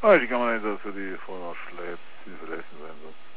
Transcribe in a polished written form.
Ah, die kann man nicht, dass für die Vorderschleife, die verletzen sein soll.